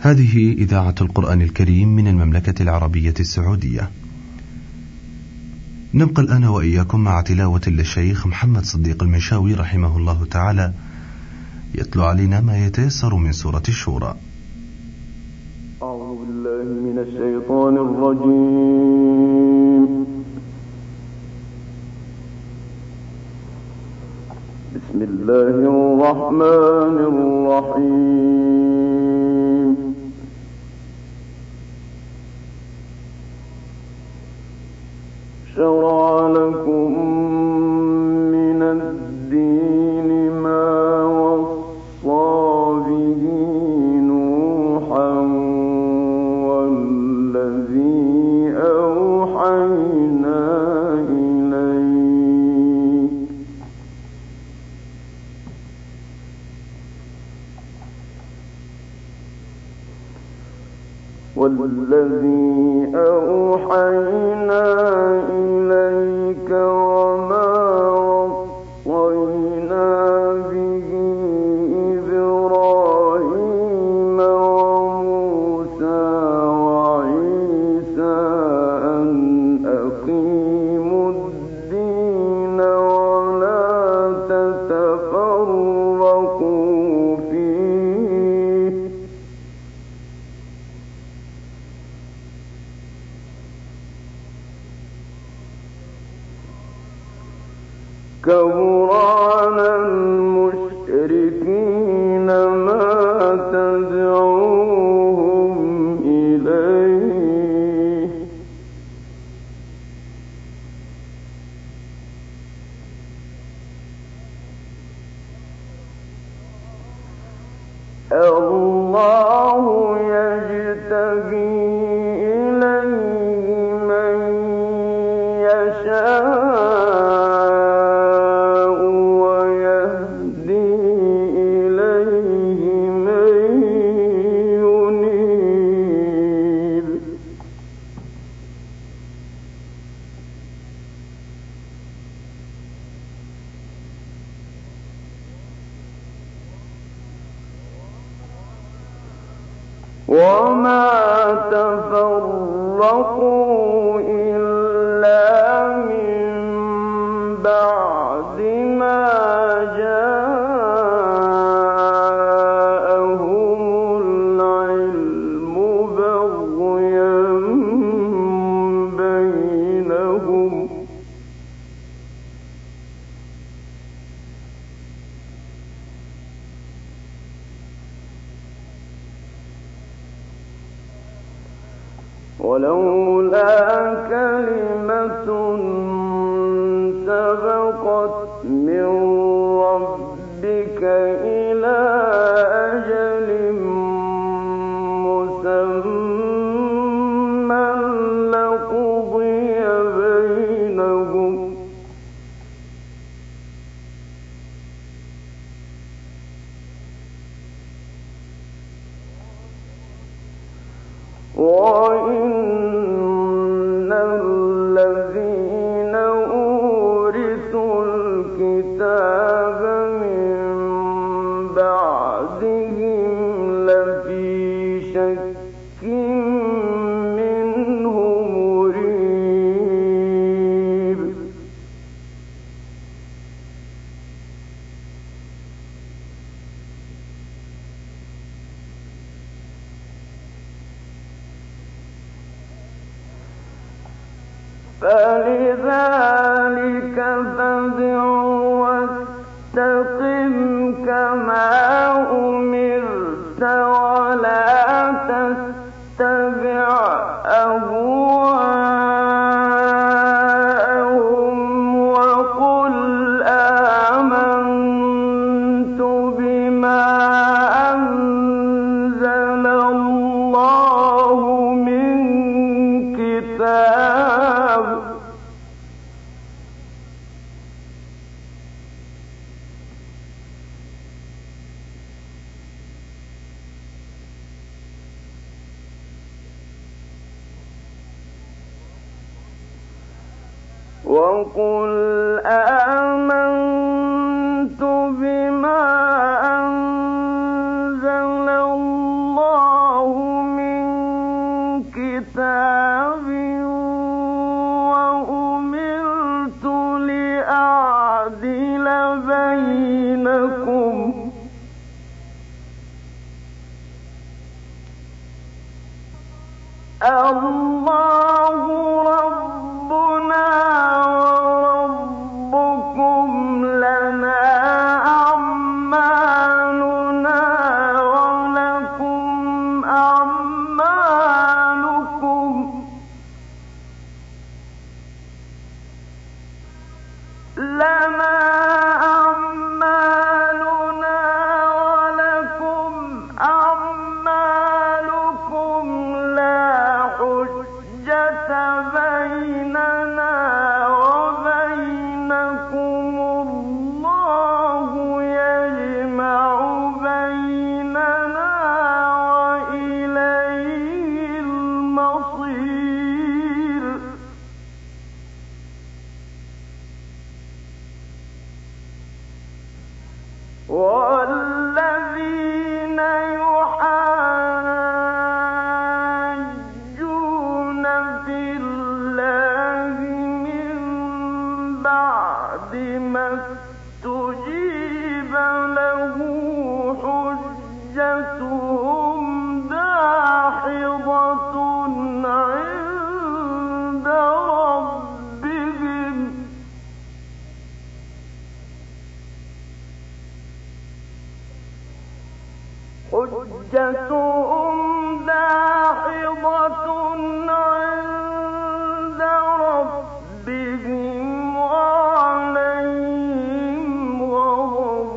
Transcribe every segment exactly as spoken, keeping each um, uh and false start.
هذه إذاعة القرآن الكريم من المملكة العربية السعودية. نبقى الآن وإياكم مع تلاوة للشيخ محمد صديق المنشاوي رحمه الله تعالى يتلو علينا ما يتيسر من سورة الشورى. أعوذ بالله من الشيطان الرجيم. بسم الله الرحمن الرحيم. شرع لكم من الدين ما وصى به نوحا والذي أوحينا إليك والذي أوحينا إليك وما وصينا به إبراهيم وموسى وعيسى أن أقيموا الدين ولا تتفرقوا فيه كبر على المشركين ما تدعوهم إليه الله يجتبي إليه من يشاء وما تفرقوا إلا من بعد ما جاءهم العلم بغيا بينهم ولولا كلمة سبقت من ربك إلى أجل مسمى لقضي بينهم وإن الذين أورثوا الكتاب من بعدهم لفي شك منه مريب فلذلك فادع واستقم كما أمرت ولا تتبع أهواءهم وقل آمنت بما أنزل الله من كتاب وقل آمنت بما أنزل الله الله ربنا وربكم لنا أعمالنا ولكم أعمالكم لنا أعمالنا ولكم أعمالكم لا حجة بيننا وبينكم الله يجمع بيننا وإليه المصير والذين يحاجون في الله من بعد ما استجيب له حجتهم داحضة عند ربهم حجتهم داحضة عند ربهم وعليهم غضب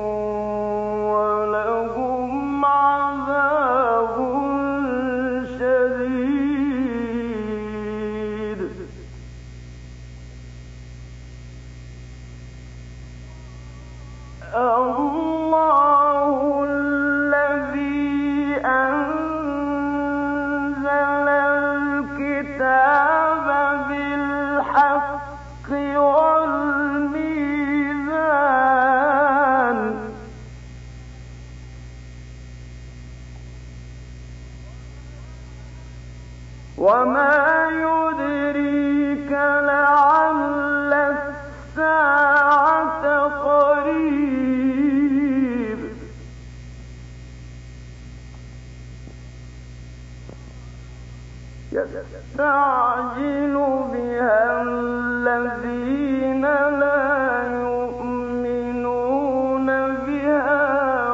ولهم عذاب شديد الله الذي أنزل الكتاب بالحق والميزان وما يدريك لعل الساعة قريب يستعجل بها الذين لا يؤمنون بها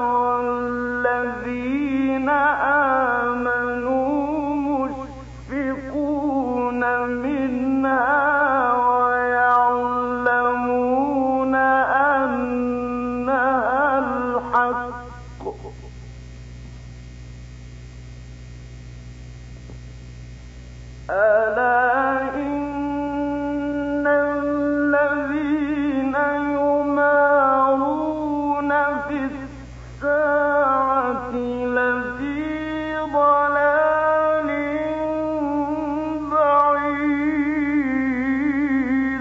والذين آمنوا مشفقون منها ويعلمون أنها الحق ألا إن الذين يمارون في الساعة لفي ضلال بعيد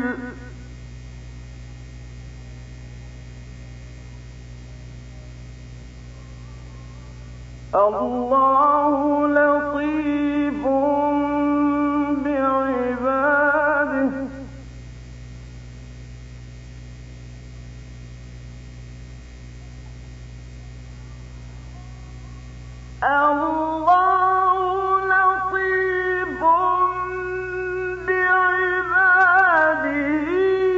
الله لطيف بعباده الله لطيف بعباده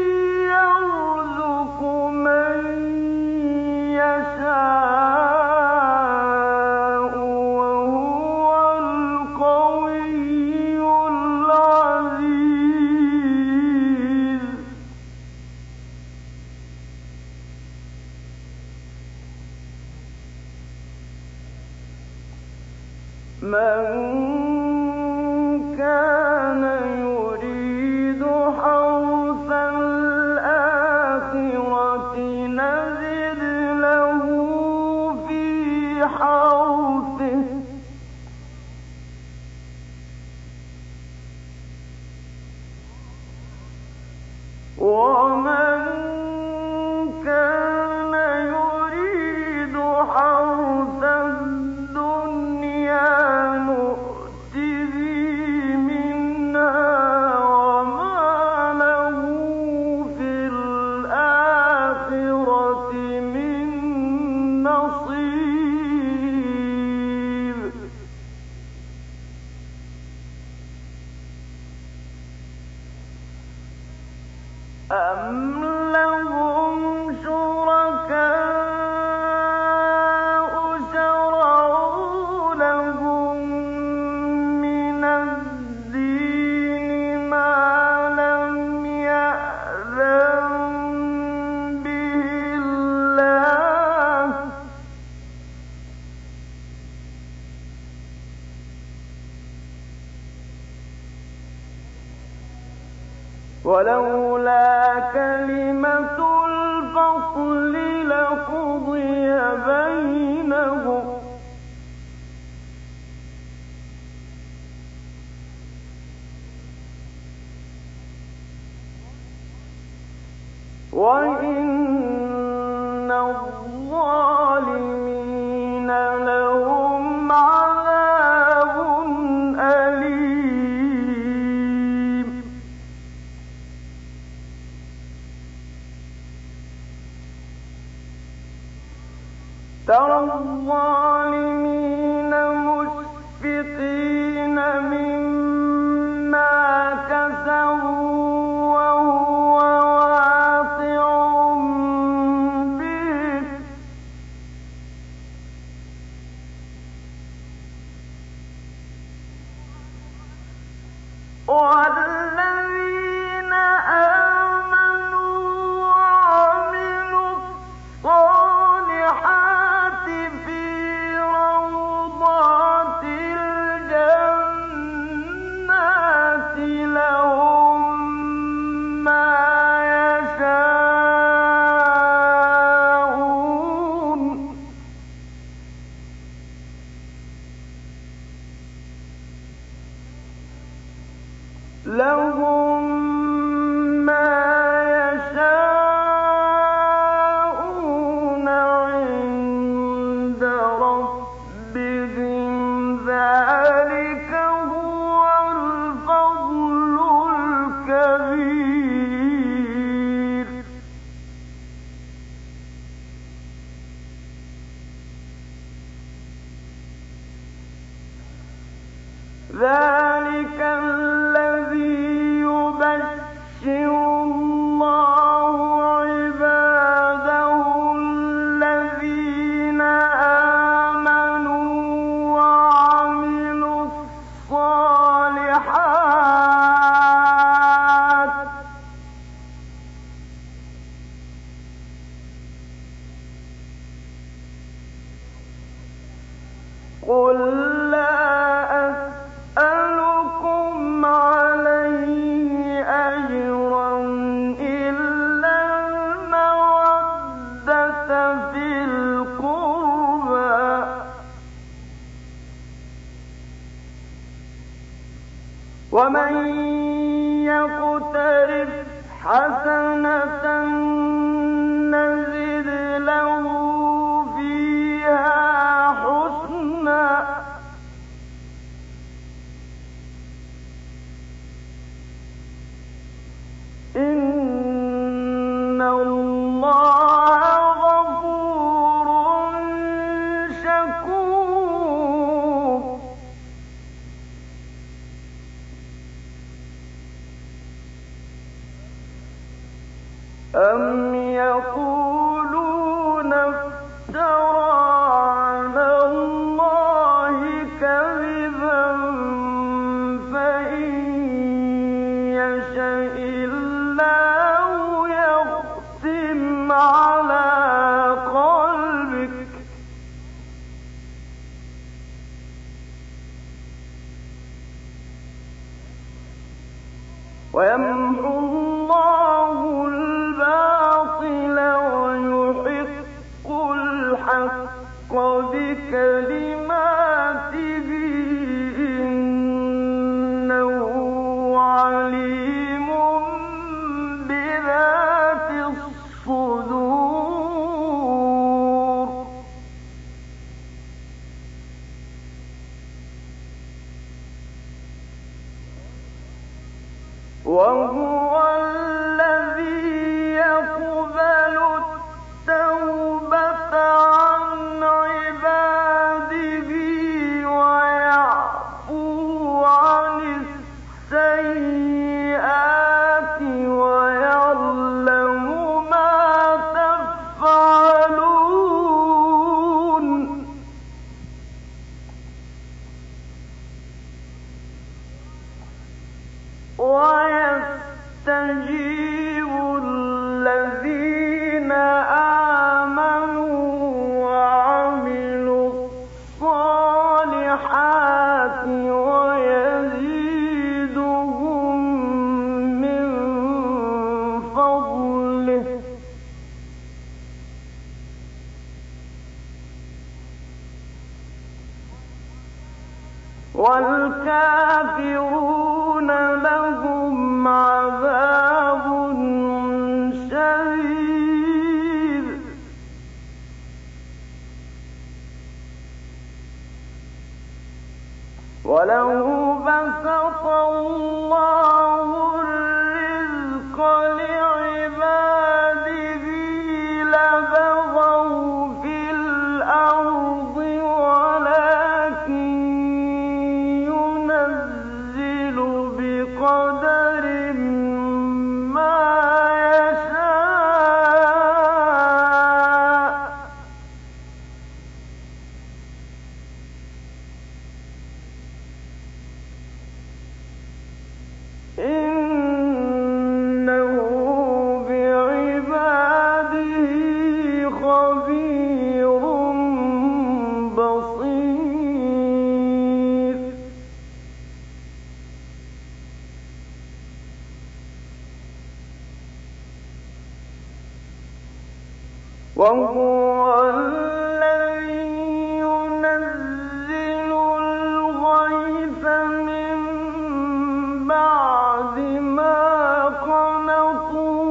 يرزق من يشاء وهو القوي العزيز من كان يريد حرث الآخرة نزد له في حرثه ومن كان يريد حرث الدنيا نؤته منها وما له في الآخرة من نصيب أَمْ لَهُمْ شُرَكَاءُ شَرَعُوا لَهُم مِّنَ الدِّينِ مَا لَمْ يَأْذَن بِهِ اللَّهُ ۚ وَلَوْلَا كَلِمَةُ الْفَصْلِ لَقُضِيَ بَيْنَهُمْ ۗ وَإِنَّ الظَّالِمِينَ لَهُمْ عَذَابٌ أَلِيمٌ. تَرَى الظَّالِمِينَ مُشْفِقِينَ مِمَّا كَسَبُوا وَهُوَ وَاقِعٌ بِهِمْ ۗ وَالَّذِينَ آمَنُوا وَعَمِلُوا الصَّالِحَاتِ فِي رَوْضَاتِ الْجَنَّاتِ لَهُم مَّا يَشَاءُونَ لَهُم مَّا يَشَاءُونَ عِندَ رَبِّهِمْ ۚ ذَٰلِكَ هُوَ الْفَضْلُ الْكَبِيرُ. ذَٰلِكَ الَّذِي يُبَشِّرُ اللَّهُ عِبَادَهُ الَّذِينَ آمَنُوا وَعَمِلُوا الصَّالِحَاتِ ۗ قُل لَّا أَسْأَلُكُمْ عَلَيْهِ أَجْرًا إِلَّا الْمَوَدَّةَ فِي الْقُرْبَىٰ ۗ وَمَن يَقْتَرِفْ حَسَنَةً نَّزِدْ لَهُ فِيهَا حُسْنًا ۚ إِنَّ اللَّهَ غَفُورٌ شَكُورٌ. أَمْ يَقُولُونَ افْتَرَىٰ عَلَى اللَّهِ كَذِبًا ۖ فَإِن يَشَإِ اللَّهُ يَخْتِمْ عَلَىٰ قَلْبِكَ وَيَمْحُ اللَّهُ الْبَاطِلَ وَيُحِقُّ الْحَقَّ بِكَلِمَاتِهِ ۚ إِنَّهُ عَلِيمٌ بِذَاتِ الصُّدُورِ. وَهُوَ الَّذِي يَقْبَلُ التَّوْبَةَ عَنْ عِبَادِهِ وَيَعْفُو عَنِ السَّيِّئَاتِ وَيَعْلَمُ ويستجيب الذين آمنوا وعملوا الصالحات ويزيدهم من فضله والكافرون لهم عذاب شديد ولو بسط الله الرزق لعباده لبغوا في الأرض ولكن ينزل بقدر ما يشاء إنه بعباده خبير بصير وهو الذي ينزل الغيث من بعد ما قنطوا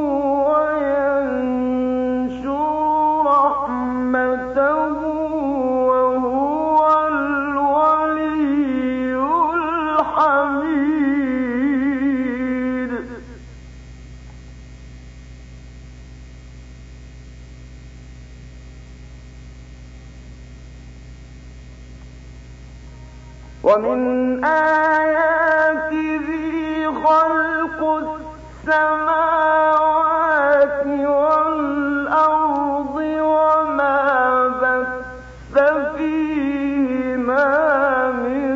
وينشر رحمته وهو الولي الحميد ومن آياته خلق السماوات والأرض وما بث فيهما من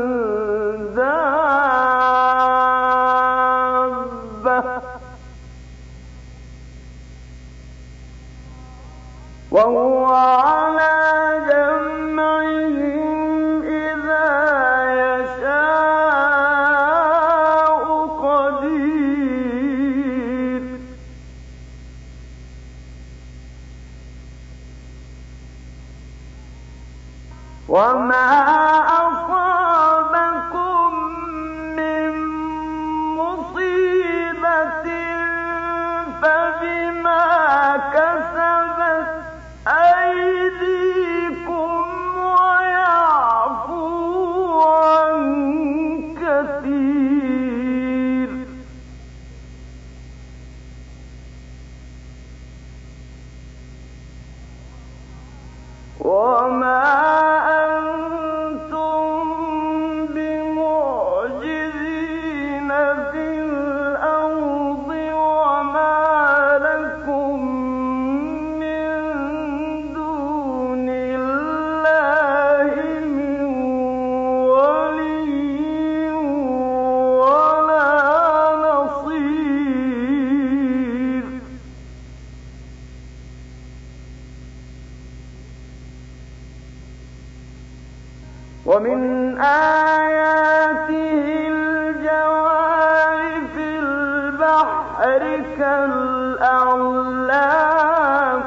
دابة وهو على جمعهم إذا يشاء قدير وما أصابكم من مصيبة فبما كسبت أيديكم ويعفو عن كثير وما أنتم بمعجزين في الأرض وما لكم من دون الله من ولي ولا نصير ومن آياته الجوار في البحر كالأعلام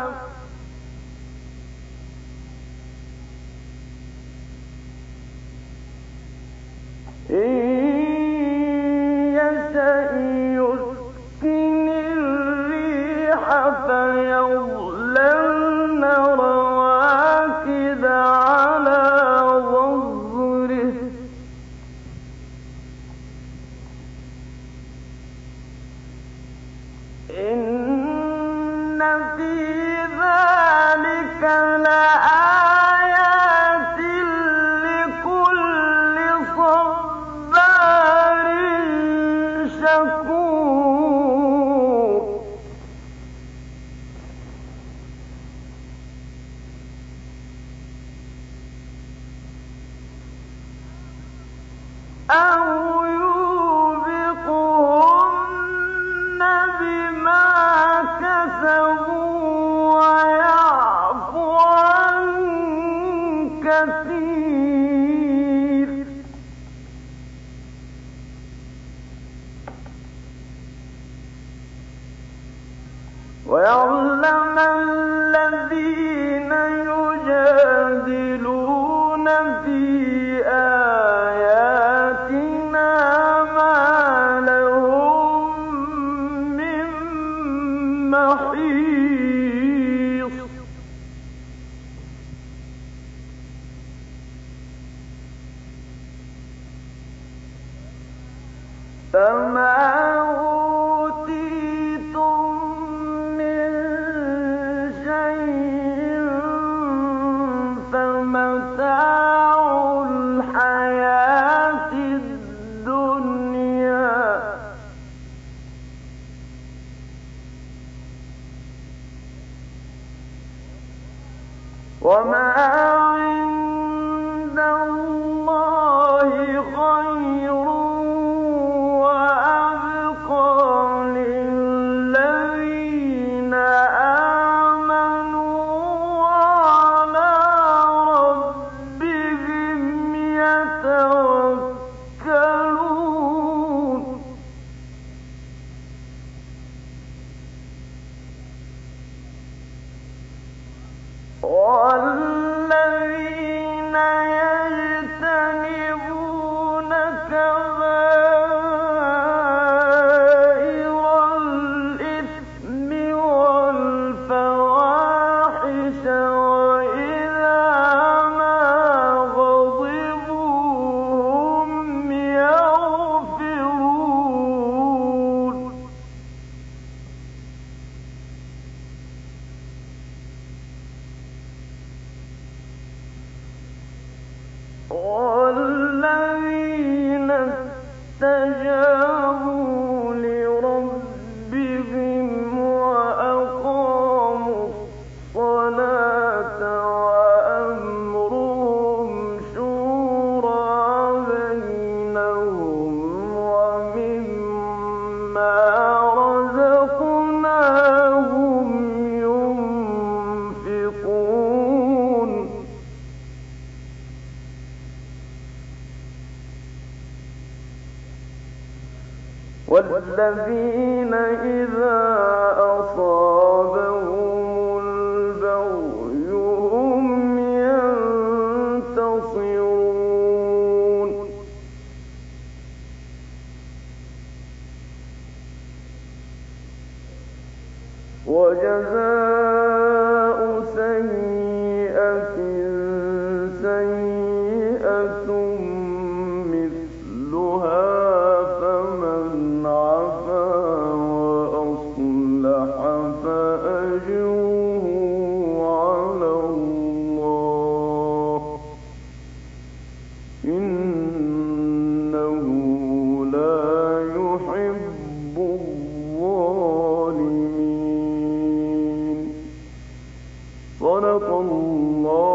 إن يشأ يسكن الريح فيظللن رواكد على ظهره إن في ذلك لآيات لكل صبار والذين إذا أصابهم البغي هم ينتصرون وجزاء سيئة سيئة مثلها صدق الله